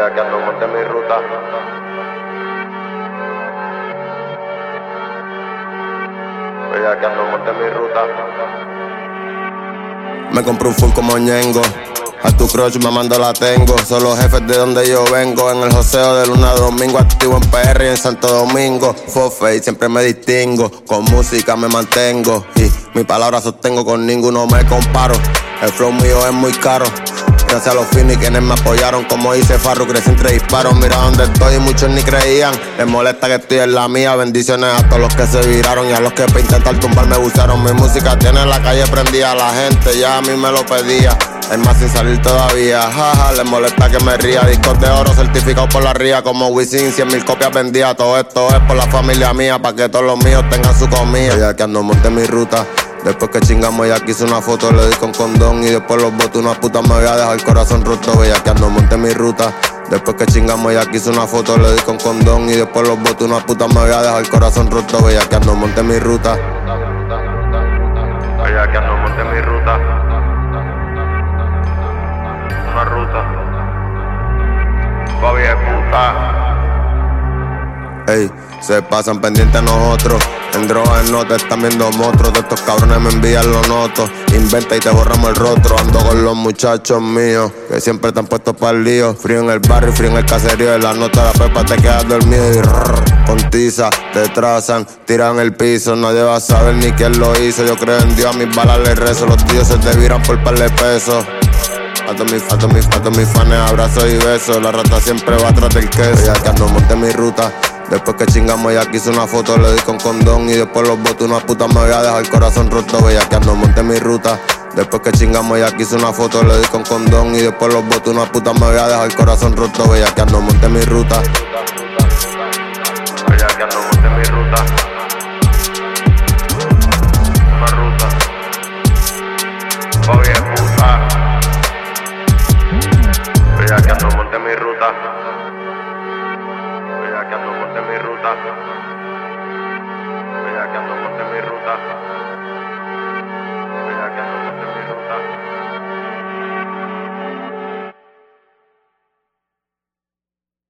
Bellaqueando monte mi ruta. Bellaqueando monte mi ruta. Me compré un full como Ñengo. A tu crush mamando la tengo. Son los jefes de donde yo vengo. En el joseo de luna a domingo. Activo en PR y en Santo Domingo. Fofe y siempre me distingo. Con música me mantengo. Y mi palabra sostengo, con ninguno me comparo. El flow mío es muy caro. Gracias a los finis quienes me apoyaron. Como dice Farru, crecí entre disparos. Mira donde estoy y muchos ni creían. Les molesta que estoy en la mía. Bendiciones a todos los que se viraron. Y a los que para intentar tumbar me buscaron. Mi música tiene la calle prendida. La gente ya a mí me lo pedía. Es más sin salir todavía, jaja, les molesta que me ría. Discos de oro certificados por la ría. Como Wisin, 100,000 copias vendidas. Todo esto es por la familia mía, pa' que todos los míos tengan su comida. Ya que ando monte mi ruta. Después que chingamos ya quise una foto, le di con condón. Y después los botos, una puta me voy a dejar el corazón roto. Bella que ando monte mi ruta. Después que chingamos ya quise una foto, le di con condón. Y después los botos, una puta me voy a dejar el corazón roto. Bella que ando monte mi ruta. Bella que ando monte mi ruta. Una ruta. Bobby es puta. Ey, se pasan pendientes a nosotros. En drogas, en notas, están viendo monstruos. De estos cabrones me envían los notos. Inventa y te borramos el rostro. Ando con los muchachos míos, que siempre están puestos para el lío. Frío en el barrio, frío en el caserío. En la nota de la pepa te quedas dormido. Y con tiza, te trazan, tiran el piso. Nadie va a saber ni quién lo hizo. Yo creo en Dios, a mis balas les rezo. Los tíos se te viran por par de pesos. A todos mis fans, abrazos y besos. La rata siempre va atrás del queso. Ya que ando monte mi ruta. Después que chingamos ya quise una foto, le di con condón. Y después los botos, una puta me voy a dejar el corazón roto. Bella que ando monte mi ruta. Después que chingamos ya quise una foto, le di con condón. Y después los botos, una puta me voy a dejar el corazón roto. Bella que ando monte mi ruta. Bella que ando monte mi ruta. Una ruta. Bobby es puta. Bella que ando monte mi ruta. Bella que ando monte mi ruta.